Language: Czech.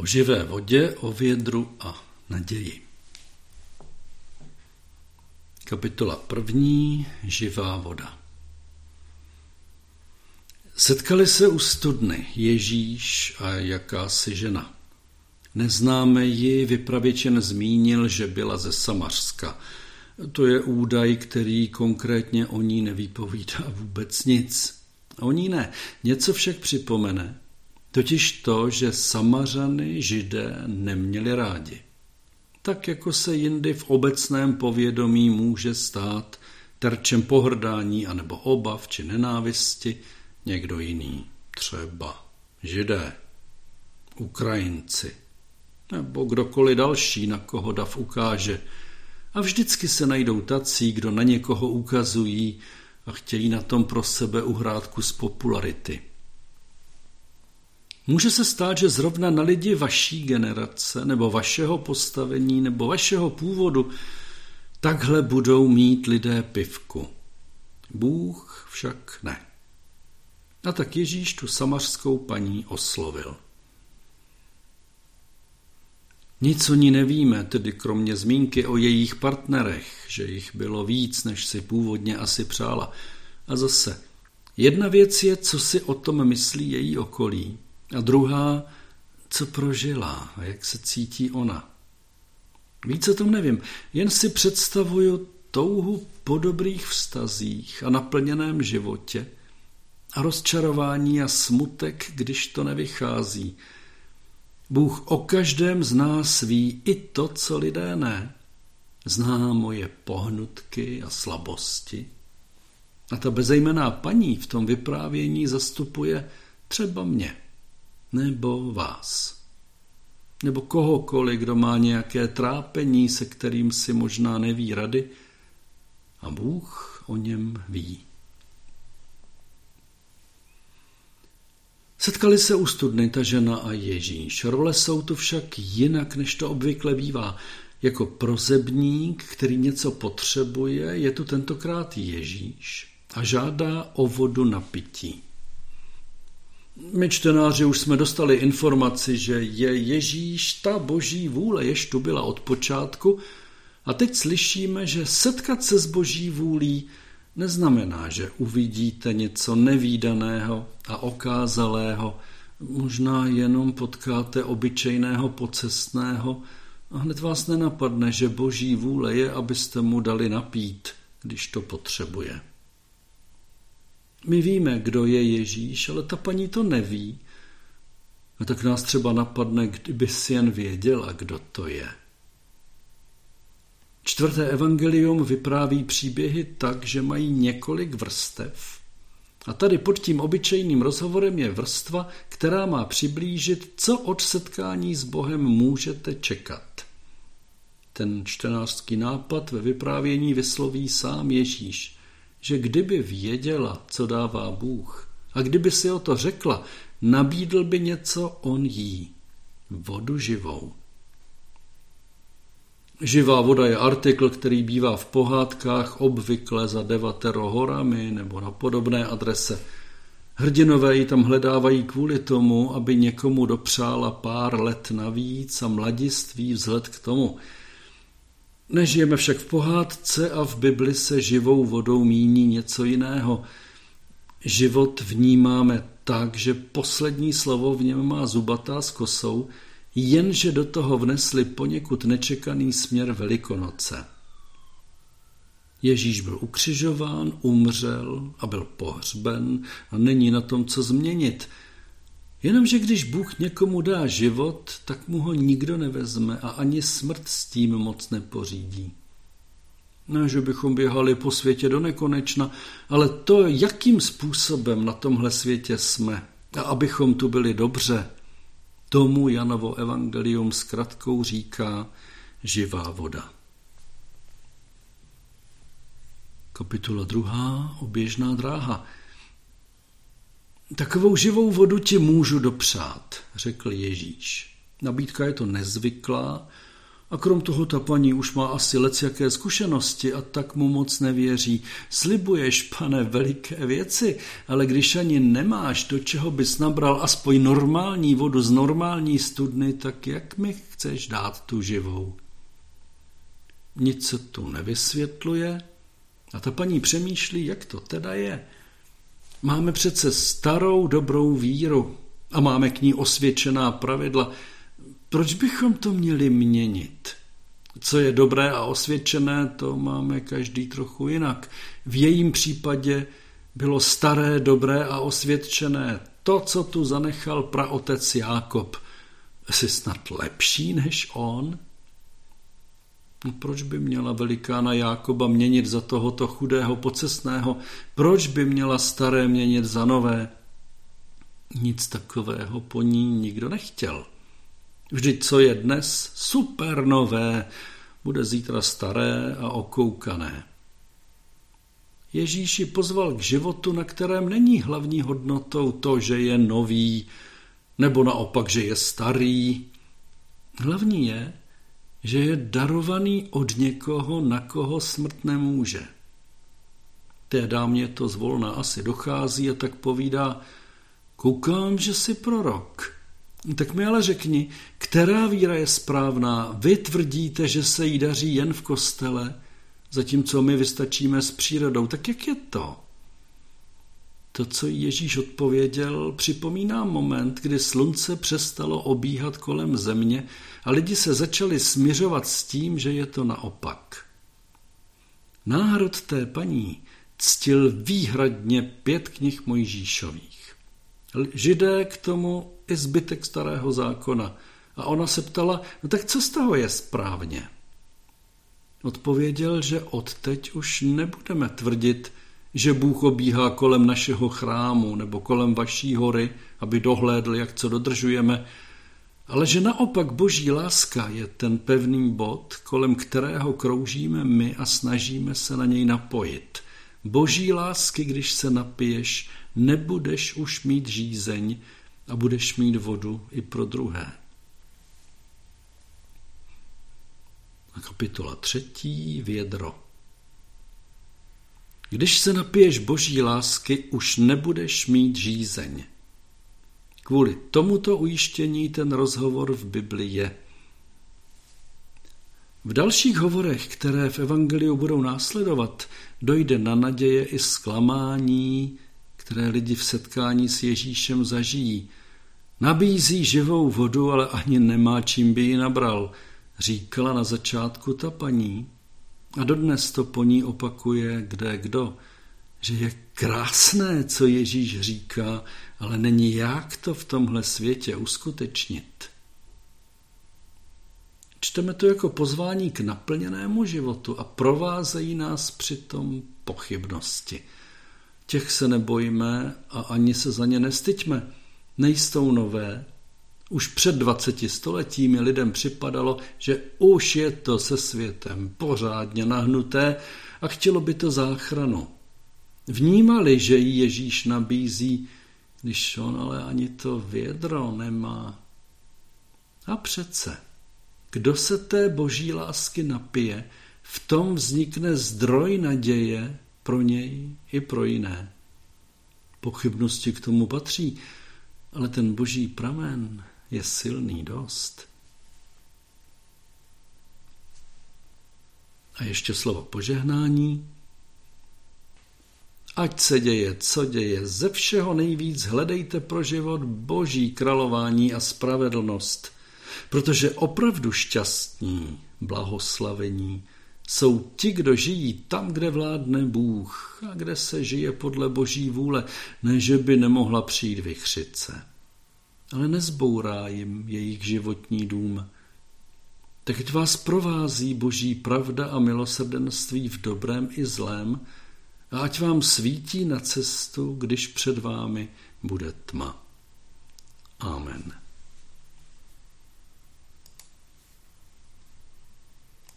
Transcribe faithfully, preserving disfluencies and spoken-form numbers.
O živé vodě, o vědru a naději. Kapitola první. Živá voda. Setkali se u studny Ježíš a jakási žena. Neznáme ji, vypravěč jen zmínil, že byla ze Samařska. To je údaj, který konkrétně o ní nevypovídá vůbec nic. O ní ne, něco však připomene. Totiž to, že Samařany Židé neměli rádi. Tak jako se jindy v obecném povědomí může stát terčem pohrdání anebo obav či nenávisti někdo jiný, třeba Židé, Ukrajinci nebo kdokoliv další, na koho dav ukáže. A vždycky se najdou tací, kdo na někoho ukazují a chtějí na tom pro sebe uhrát kus popularity. Může se stát, že zrovna na lidi vaší generace nebo vašeho postavení nebo vašeho původu takhle budou mít lidé pivku. Bůh však ne. A tak Ježíš tu samařskou paní oslovil. Nic o ní nevíme, tedy kromě zmínky o jejich partnerech, že jich bylo víc, než si původně asi přála. A zase, jedna věc je, co si o tom myslí její okolí, a druhá, co prožila a jak se cítí ona. Víc o tom nevím, jen si představuju touhu po dobrých vztazích a naplněném životě a rozčarování a smutek, když to nevychází. Bůh o každém z nás ví i to, co lidé ne. Zná moje pohnutky a slabosti. A ta bezejmenná paní v tom vyprávění zastupuje třeba mě, nebo vás, nebo kohokoliv, kdo má nějaké trápení, se kterým si možná neví rady, a Bůh o něm ví. Setkali se u studny ta žena a Ježíš. Role jsou tu však jinak, než to obvykle bývá. Jako prosebník, který něco potřebuje, je tu tentokrát Ježíš a žádá o vodu na pití. My čtenáři už jsme dostali informaci, že je Ježíš ta boží vůle, jež tu byla od počátku, a teď slyšíme, že setkat se s boží vůlí neznamená, že uvidíte něco nevídaného a okázalého, možná jenom potkáte obyčejného pocestného a hned vás nenapadne, že boží vůle je, abyste mu dali napít, když to potřebuje. My víme, kdo je Ježíš, ale ta paní to neví. A tak nás třeba napadne, kdyby si jen věděla, kdo to je. Čtvrté evangelium vypráví příběhy tak, že mají několik vrstev. A tady pod tím obyčejným rozhovorem je vrstva, která má přiblížit, co od setkání s Bohem můžete čekat. Ten čtenářský nápad ve vyprávění vysloví sám Ježíš, že kdyby věděla, co dává Bůh, a kdyby si o to řekla, nabídl by něco on jí, vodu živou. Živá voda je artikl, který bývá v pohádkách obvykle za devatero horami nebo na podobné adrese. Hrdinové ji tam hledávají kvůli tomu, aby někomu dopřála pár let navíc a mladiství vzhled k tomu. Nežijeme však v pohádce a v Bibli se živou vodou míní něco jiného. Život vnímáme tak, že poslední slovo v něm má zubatá s kosou, jenže do toho vnesli poněkud nečekaný směr Velikonoce. Ježíš byl ukřižován, umřel a byl pohřben a není na tom co změnit. Jenomže když Bůh někomu dá život, tak mu ho nikdo nevezme a ani smrt s tím moc nepořídí. Ne, že bychom běhali po světě do nekonečna, ale to, jakým způsobem na tomhle světě jsme a abychom tu byli dobře, tomu Janovo evangelium zkratkou říká živá voda. Kapitola druhá. Oběžná dráha. Takovou živou vodu ti můžu dopřát, řekl Ježíš. Nabídka je to nezvyklá, A krom toho ta paní už má asi lecjaké zkušenosti a tak mu moc nevěří. Slibuješ, pane, veliké věci, ale když ani nemáš, do čeho bys nabral aspoň normální vodu z normální studny, tak jak mi chceš dát tu živou? Nic se tu nevysvětluje a ta paní přemýšlí, jak to teda je. Máme přece starou dobrou víru a máme k ní osvědčená pravidla. Proč bychom to měli měnit? Co je dobré a osvědčené, to máme každý trochu jinak. V jejím případě bylo staré, dobré a osvědčené to, co tu zanechal praotec Jákob. Jsi snad lepší než on? No, proč by měla velikána Jákoba měnit za tohoto chudého pocestného? Proč by měla staré měnit za nové? Nic takového po ní nikdo nechtěl. Vždyť co je dnes super nové, bude zítra staré a okoukané. Ježíš ji pozval k životu, na kterém není hlavní hodnotou to, že je nový, nebo naopak, že je starý. Hlavní je, že je darovaný od někoho, na koho smrt nemůže. Té dámě to zvolna asi dochází a tak povídá, koukám, že jsi prorok. Tak mi ale řekni, která víra je správná? Vy tvrdíte, že se jí daří jen v kostele, zatímco my vystačíme s přírodou. Tak jak je to? To, co Ježíš odpověděl, připomíná moment, kdy slunce přestalo obíhat kolem země a lidi se začali smiřovat s tím, že je to naopak. Národ té paní ctil výhradně pět knih Mojžíšových. Židé k tomu i zbytek starého zákona. A ona se ptala, no tak co z toho je správně? Odpověděl, že odteď už nebudeme tvrdit, že Bůh obíhá kolem našeho chrámu nebo kolem vaší hory, aby dohlédl, jak co dodržujeme, ale že naopak boží láska je ten pevný bod, kolem kterého kroužíme my a snažíme se na něj napojit. Boží lásky, když se napiješ, nebudeš už mít žízeň a budeš mít vodu i pro druhé. A kapitola třetí, vědro. Když se napiješ boží lásky, už nebudeš mít žízeň. Kvůli tomuto ujištění ten rozhovor v Biblii je. V dalších hovorech, které v evangeliu budou následovat, dojde na naděje i zklamání, které lidi v setkání s Ježíšem zažijí. Nabízí živou vodu, ale ani nemá, čím by ji nabral, říkala na začátku ta paní. A dodnes to po ní opakuje kde kdo, že je krásné, co Ježíš říká, ale není jak to v tomhle světě uskutečnit. Čteme to jako pozvání k naplněnému životu a provázejí nás přitom pochybnosti. Těch se nebojíme a ani se za ně nestyďme. Nejsou nové. Už před dvaceti stoletími lidem připadalo, že už je to se světem pořádně nahnuté a chtělo by to záchranu. Vnímali, že jí Ježíš nabízí, když on ale ani to vědro nemá. A přece, kdo se té boží lásky napije, v tom vznikne zdroj naděje pro něj i pro jiné. Pochybnosti k tomu patří, ale ten boží pramen je silný dost. A ještě slovo požehnání. Ať se děje, co děje, ze všeho nejvíc hledejte pro život boží králování a spravedlnost, protože opravdu šťastní, blahoslavení jsou ti, kdo žijí tam, kde vládne Bůh a kde se žije podle boží vůle, ne že by nemohla přijít vichřice, ale nezbourá jim jejich životní dům. Tak vás provází boží pravda a milosrdenství v dobrém i zlém a ať vám svítí na cestu, když před vámi bude tma. Amen.